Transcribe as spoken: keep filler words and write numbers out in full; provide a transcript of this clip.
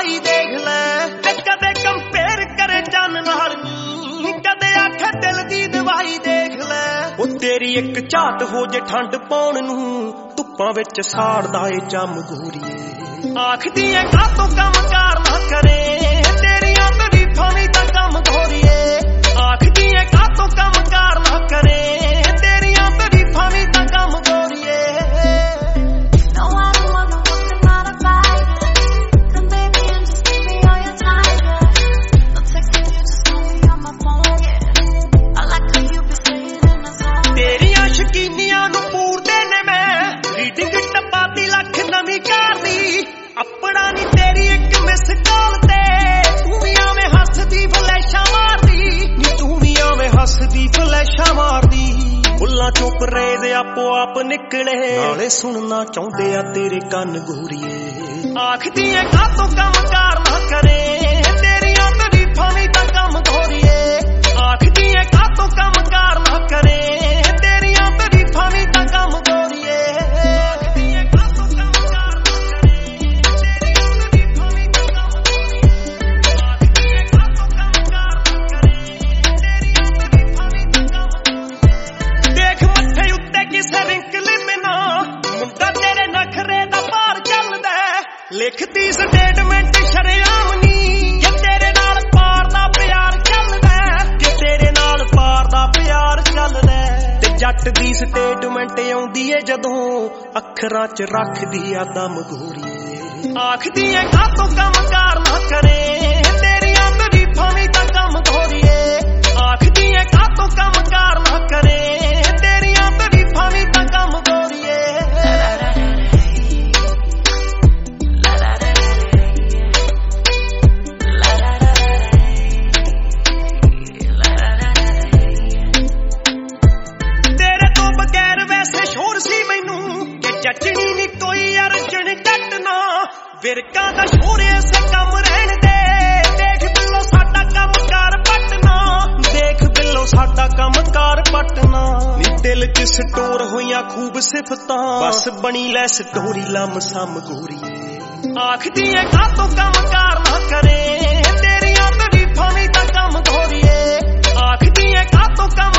ਦਵਾਈ ਦੇਖ ਲੈ ਤੇ ਕਦੇ ਕੰਪੇਅਰ ਕਰੇ ਚੰਨ ਨਾਲ ਨੀ ਕਦੇ ਆਖੇ ਦਿਲ ਦੀ ਦਵਾਈ ਦੇਖ ਲੈ ਉਹ ਤੇਰੀ ਇੱਕ ਝਾਤ ਹੋ ਜੇ ਠੰਡ ਪਾਉਣ ਨੂੰ ਧੁੱਪਾਂ ਵਿੱਚ ਸਾੜਦਾ ਏ ਚੰਮ ਗੋਰੀਏ ਆਖਦੀ ਐ ਕਾਤੋਂ ਕੰਮ ਕਾਰ ਨਾ ਕਰੇ ਤੇਰੀਆਂ ਤਰੀਫਾਂ ਵੀ ਤਾਂ ਕੰਮ ਗੋਰੀਏ ਆਖਦੀ ਐ ਕਾਤੋਂ ਕੰਮ ਕਾਰ ਨਾ ਕਰੇ ਤੇਰੀਆਂ ਤਰੀਫਾਂ ਵੀ ਤਾਂ ਕੰਮ ਗੋਰੀਏ ਤੇਰੀਆਂ ਸ਼ਕੀਨੀਆਂ ਨੂੰ ਪੂਰਦੇ ਨੇ ਮੈਂ ਰੀਡਿੰਗ ਟਪਾਤੀ ਲੱਖ ਨਵੀਂ ਕਾਰ ਦੀ ਆਪਣਾ ਨੀ ਤੇਰੀ ਇੱਕ ਮਿਸ ਕਾਲ ਤੇ ਤੂੰ ਵੀ ਆਵੇਂ ਹੱਸਦੀ ਫਲੈਸ਼ਾਂ ਮਾਰਦੀ ਨੀ ਤੂੰ ਵੀ ਆਵੇਂ ਹੱਸਦੀ ਫਲੈਸ਼ਾਂ ਮਾਰਦੀ ਬੁੱਲਾਂ ਚੋਂ ਪਰੇਜ਼ ਆਪੋ ਆਪ ਨਿਕਲੇ ਨਾਲੇ ਸੁਣਨਾ ਚਾਹੁੰਦੇ ਆ ਤੇਰੇ ਕੰਨ ਗੋਰੀਏ ਆਖਦੀ ਐ ਕਾਤੋਂ ਕੰਮ ਕਾਰ ਨਾ ਕਰੇ ਤੇਰੀਆਂ ਤਰੀਫਾਂ ਵੀ ਤਾਂ ਕੰਮ ਗੋਰੀਏ ਆਖਦੀ ਐ ਕਾਤੋਂ ਕੰਮ ਕਾਰ ਨਾ ਕਰੇ ਤੇਰੀਆਂ ਤਰੀਫਾਂ ਵੀ ਤਾਂ ਕੰਮ ਗੋਰੀਏ ਆਖਦੀ ਐ ਕਾਤੋਂ ਕੰਮ ਕਾਰ ਨਾ ਕਰੇ ਤੇਰੀਆਂ ਤਰੀਫਾਂ ਵੀ ਤਾਂ ਕੰਮ ਗੋਰੀਏ ਆਖਦੀ ਐ ਕਾਤੋਂ ਕੰਮ ਕਾਰ ਨਾ ਕਰੇ ਤੇਰੀਆਂ ਤਰੀਫਾਂ ਵੀ ਤਾਂ ਕੰਮ ਗੋਰੀਏ ਦੇਖ ਮੱਥੇ ਉੱਤੇ ਕਿਸੇ ਰਿੰਕਲ ਬਿਨਾ ਮੁੰਡਾ ਤੇਰੇ ਨਖਰੇ ਦਾ ਭਾਰ ਚੱਲਦਾ ਲਿਖਦੀ ਸਟੇਟਮੈਂਟ ਸ਼ਰੇਆਮ ਨੀ ਜੇ ਤੇਰੇ ਨਾਲ ਪਾਰ ਦਾ ਪਿਆਰ ਚੱਲਦਾ ਕਿ ਤੇਰੇ ਨਾਲ ਪਾਰ ਦਾ ਪਿਆਰ ਚੱਲਦਾ ਤੇ ਜੱਟ ਦੀ ਸਟੇਟਮੈਂਟ ਆਉਂਦੀ ਏ ਜਦੋਂ ਅੱਖਰਾਂ 'ਚ ਰੱਖਦੀ ਆ ਦਮ ਗੋਰੀਏ ਆਖਦੀ ਏ ਕਾਤੋਂ ਕੰਮ ਕਾਰ ਨਾ ਕਰੇ ਤੇਰੀਆਂ ਤਰੀਫਾਂ ਵੀ ਤਾਂ ਕੰਮ ਗੋਰੀਏ ਆਖਦੀ ਏ ਕਾਤੋਂ ਕੰਮ ਕਾਰ ਨਾ ਕਰੇ ਤੇਰੀਆਂ ਤਰੀਫਾਂ ਵੀ ਤਾਂ ਕੰਮ ਗੋਰੀਏ ਜੱਟਣੀ ਨੀ ਕੋਈ ਅਰਜਣ ਜੱਟ ਨਾ ਵਿਰਕਾਂ ਦਾ ਸ਼ੋਰ ਐਸੇ ਕੰਮ ਰਹਿਣ ਦੇ ਦੇਖ ਬਿੱਲੋ ਸਾਡਾ ਕੰਮ ਕਾਰ ਪਟਨਾ ਦੇਖ ਬਿੱਲੋ ਸਾਡਾ ਕੰਮ ਕਾਰ ਪਟਨਾ ਨੀ ਦਿਲ 'ਚ ਸਟੋਰ ਹੋਈਆਂ ਖੂਬ ਸਿਫਤਾਂ ਬਸ ਬਣੀ ਲੈ ਸਟੋਰੀ ਲੰਮ ਸਮ ਗੋਰੀਏ ਆਖਦੀ ਐ ਕਾਤੋਂ ਕੰਮ ਕਾਰ ਨਾ ਕਰੇ ਤੇਰੀਆਂ ਤਰੀਫਾਂ ਵੀ ਤਾਂ ਕੰਮ ਗੋਰੀਏ ਆਖਦੀ ਐ ਕਾਤੋਂ ਕੰਮ